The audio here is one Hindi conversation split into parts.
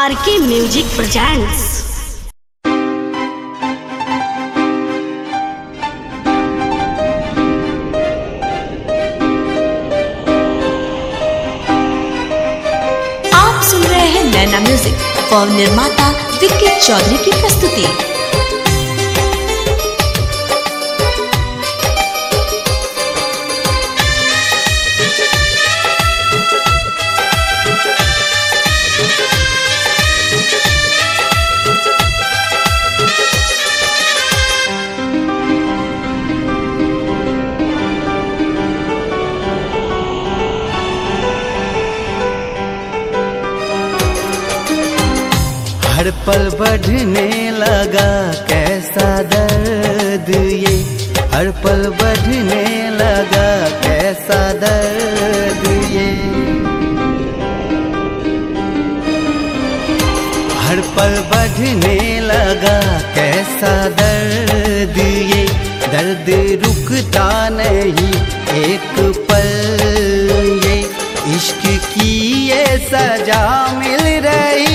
RK music presents. आप सुन रहे हैं नैना म्यूजिक और निर्माता विक्की चौधरी की प्रस्तुति। हर पल बढ़ने लगा कैसा दर्द ये, हर पल बढ़ने लगा कैसा दर्द ये, हर पल बढ़ने लगा कैसा दर्द ये, दर्द रुकता नहीं एक पल ये, इश्क की ये सजा मिल रही,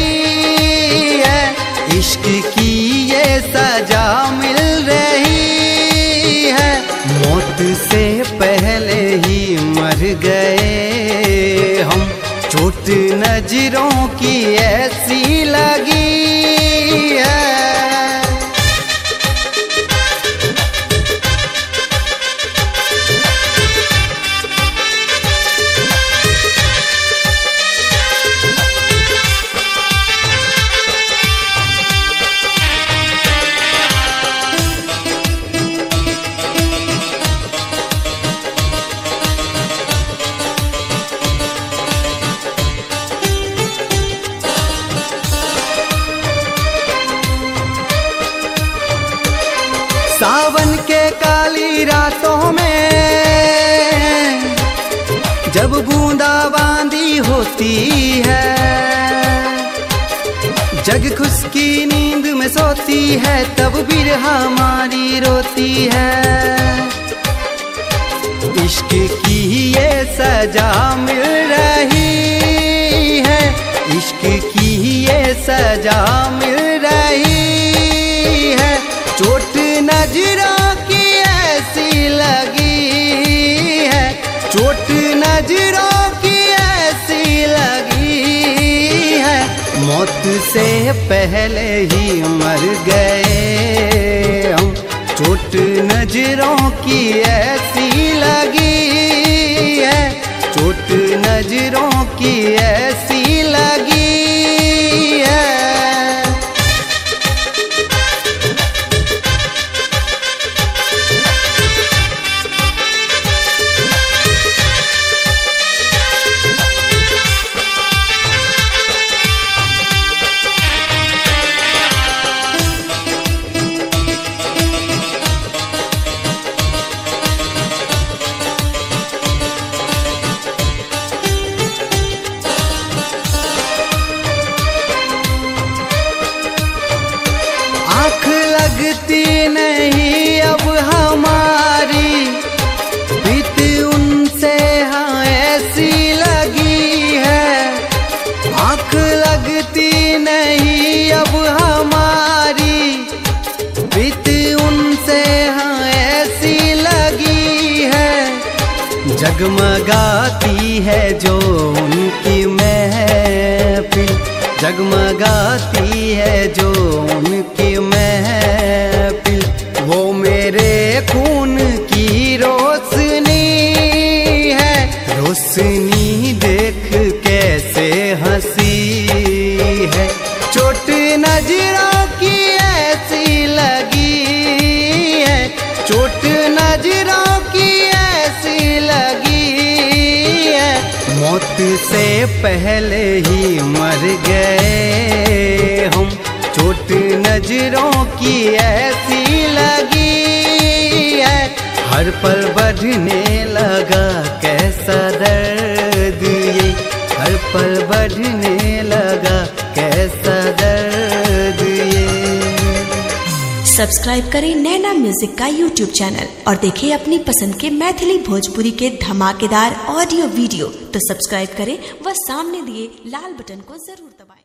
इश्क की ये सजा मिल रही है, मौत से पहले ही मर गए हम, चोट नजरों की ऐसी लगी है। सावन के काली रातों में जब बूंदाबांदी होती है, जग खुश की नींद में सोती है, तब बिरहा हमारी रोती है, इश्क की ये सजा मिल रही है, इश्क की ये सजा मिल रही है, चोट नजरों की ऐसी लगी है, चोट नजरों की ऐसी लगी है, मौत से पहले ही मर गए हम, चोट नजरों की ऐसी लगी है, चोट नजरों की ऐसी लगी है। आँख लगती नहीं अब हमारी, बीत उनसे हाँ ऐसी लगी है, आँख लगती नहीं अब हमारी, बीत उनसे हाँ ऐसी लगी है, जगमगाती है जो उनकी महफिल, जगमगाती है जो उनकी महफिल, वो मेरे खून की रोशनी है, रोशनी देख कैसे हंसी है, चोट नजरों की ऐसी लगी है, चोट नजरों की ऐसी लगी है, मौत से पहले ही मर गए हम, चोट नजरों की ऐसी लगी है, हर पल बढ़ने लगा कैसा दर्द ये, हर पल बढ़ने लगा कैसा दर्द ये। सब्सक्राइब करें नैना म्यूजिक का YouTube चैनल और देखें अपनी पसंद के मैथिली भोजपुरी के धमाकेदार ऑडियो वीडियो। तो सब्सक्राइब करें व सामने दिए लाल बटन को जरूर दबाएं।